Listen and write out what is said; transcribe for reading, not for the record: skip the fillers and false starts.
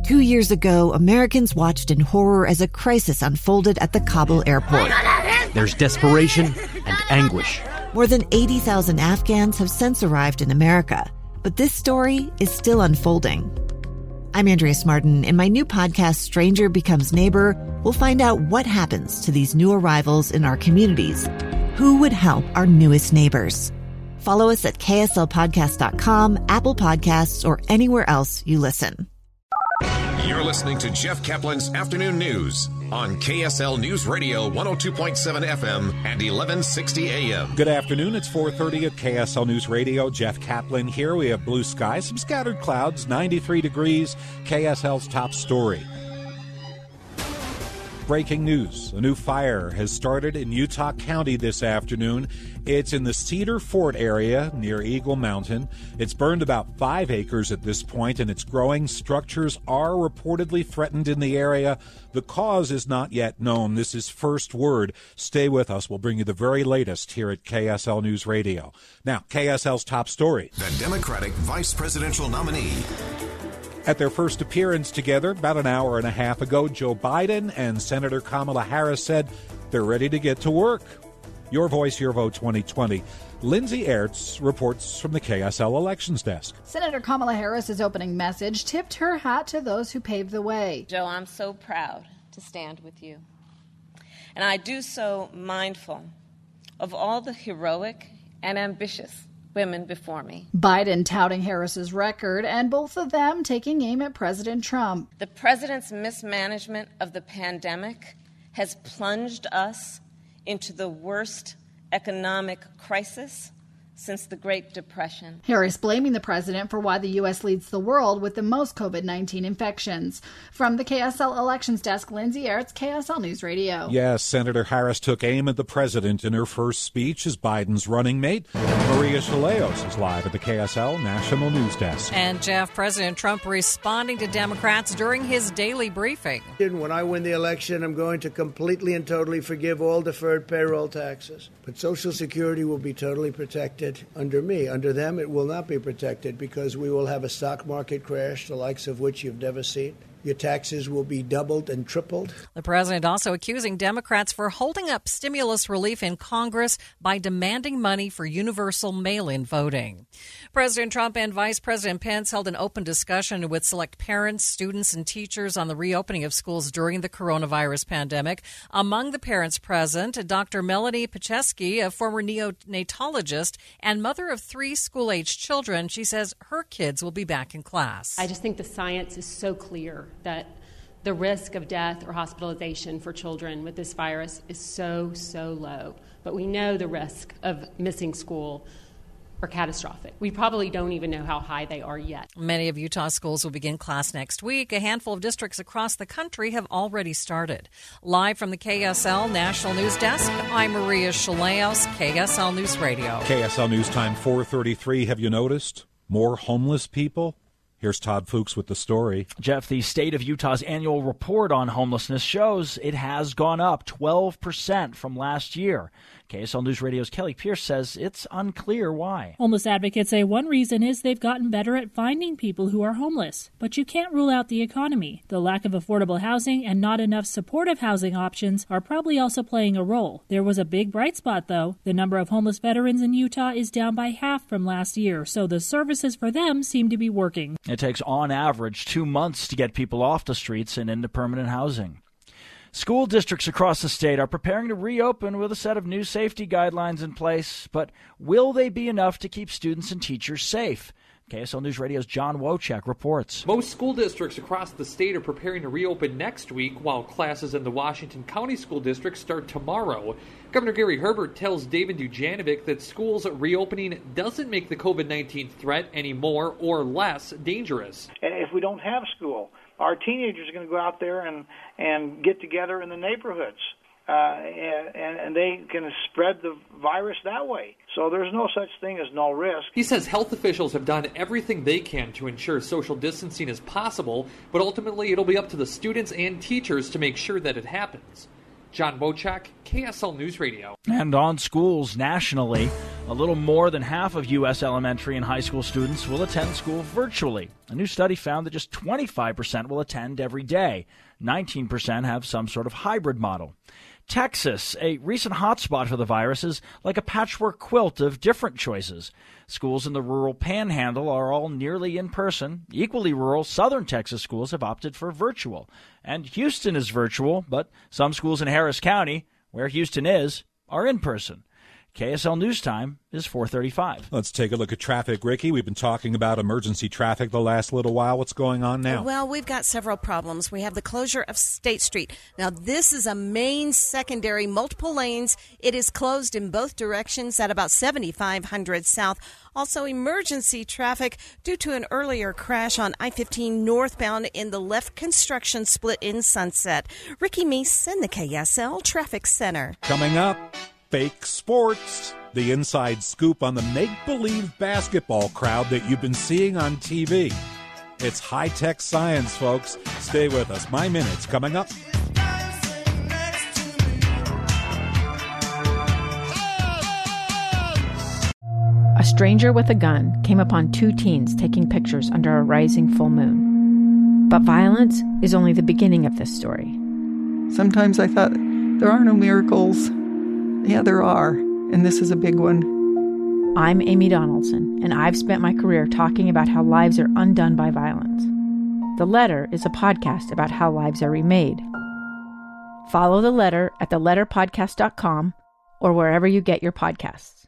2 years ago, Americans watched in horror as a crisis unfolded at the Kabul airport. There's desperation and anguish. More than 80,000 Afghans have since arrived in America, but this story is still unfolding. I'm Andrea Martin. In my new podcast, Stranger Becomes Neighbor, we'll find out what happens to these new arrivals in our communities. Who would help our newest neighbors? Follow us at kslpodcast.com, Apple Podcasts, or anywhere else you listen. You're listening to Jeff Kaplan's Afternoon News on KSL News Radio 102.7 FM and 1160 AM. Good afternoon. It's 4:30 at KSL News Radio. Jeff Kaplan here. We have blue skies, some scattered clouds, 93 degrees. KSL's top story. Breaking news. A new fire has started in Utah County this afternoon. It's in the Cedar Fort area near Eagle Mountain. It's burned about 5 acres at this point, and it's growing. Structures are reportedly threatened in the area. The cause is not yet known. This is First Word. Stay with us. We'll bring you the very latest here at KSL News Radio. Now, KSL's top story. The Democratic vice presidential nominee. At their first appearance together about an hour and a half ago, Joe Biden and Senator Kamala Harris said they're ready to get to work. Your Voice, Your Vote 2020. Lindsay Aerts reports from the KSL Elections Desk. Senator Kamala Harris's opening message tipped her hat to those who paved the way. Joe, I'm so proud to stand with you. And I do so mindful of all the heroic and ambitious women before me. Biden touting Harris's record, and both of them taking aim at President Trump. The president's mismanagement of the pandemic has plunged us into the worst economic crisis since the Great Depression. Harris blaming the president for why the U.S. leads the world with the most COVID-19 infections. From the KSL Elections Desk, Lindsay Aerts, KSL News Radio. Yes, Senator Harris took aim at the president in her first speech as Biden's running mate. Maria Chaleos is live at the KSL National News Desk. And Jeff, President Trump responding to Democrats during his daily briefing. When I win the election, I'm going to completely and totally forgive all deferred payroll taxes. But Social Security will be totally protected under me. Under them, it will not be protected because we will have a stock market crash, the likes of which you've never seen. Your taxes will be doubled and tripled. The president also accusing Democrats for holding up stimulus relief in Congress by demanding money for universal mail-in voting. President Trump and Vice President Pence held an open discussion with select parents, students, and teachers on the reopening of schools during the coronavirus pandemic. Among the parents present, Dr. Melanie Pacheski, a former neonatologist and mother of 3 school-aged children. She says her kids will be back in class. I just think the science is so clear that the risk of death or hospitalization for children with this virus is so low. But we know the risk of missing school are catastrophic. We probably don't even know how high they are yet. Many of Utah's schools will begin class next week. A handful of districts across the country have already started. Live from the KSL National News Desk, I'm Maria Chaleos, KSL News Radio. KSL News Time 4:33. Have you noticed more homeless people? Here's Todd Fuchs with the story. Jeff, the state of Utah's annual report on homelessness shows it has gone up 12% from last year. KSL News Radio's Kelly Pierce says it's unclear why. Homeless advocates say one reason is they've gotten better at finding people who are homeless. But you can't rule out the economy. The lack of affordable housing and not enough supportive housing options are probably also playing a role. There was a big bright spot, though. The number of homeless veterans in Utah is down by half from last year, so the services for them seem to be working. It takes on average 2 months to get people off the streets and into permanent housing. School districts across the state are preparing to reopen with a set of new safety guidelines in place, but will they be enough to keep students and teachers safe? KSL News Radio's John Wojcik reports. Most school districts across the state are preparing to reopen next week, while classes in the Washington County School District start tomorrow. Governor Gary Herbert tells David Dujanovic that schools reopening doesn't make the COVID-19 threat any more or less dangerous. If we don't have school, our teenagers are going to go out there and get together in the neighborhoods, and they can spread the virus that way. So there's no such thing as no risk. He says health officials have done everything they can to ensure social distancing is possible, but ultimately it'll be up to the students and teachers to make sure that it happens. John Wojcik, KSL News Radio. And on schools nationally, A little more than half of U.S. elementary and high school students will attend school virtually. A new study found that just 25% will attend every day. 19% have some sort of hybrid model. Texas, a recent hotspot for the virus, is like a patchwork quilt of different choices. Schools in the rural panhandle are all nearly in person. Equally rural southern Texas schools have opted for virtual. And Houston is virtual, but some schools in Harris County, where Houston is, are in person. KSL News Time is 4:35. Let's take a look at traffic, Ricky. We've been talking about emergency traffic the last little while. What's going on now? Well, we've got several problems. We have the closure of State Street. Now, this is a main secondary, multiple lanes. It is closed in both directions at about 7500 South. Also, emergency traffic due to an earlier crash on I-15 northbound in the left construction split in Sunset. Ricky Meese in the KSL Traffic Center. Coming up, fake sports. The inside scoop on the make-believe basketball crowd that you've been seeing on TV. It's high-tech science, folks. Stay with us. My Minute's coming up. A stranger with a gun came upon two teens taking pictures under a rising full moon. But violence is only the beginning of this story. Sometimes I thought, there are no miracles. Yeah, there are, and this is a big one. I'm Amy Donaldson, and I've spent my career talking about how lives are undone by violence. The Letter is a podcast about how lives are remade. Follow The Letter at theletterpodcast.com or wherever you get your podcasts.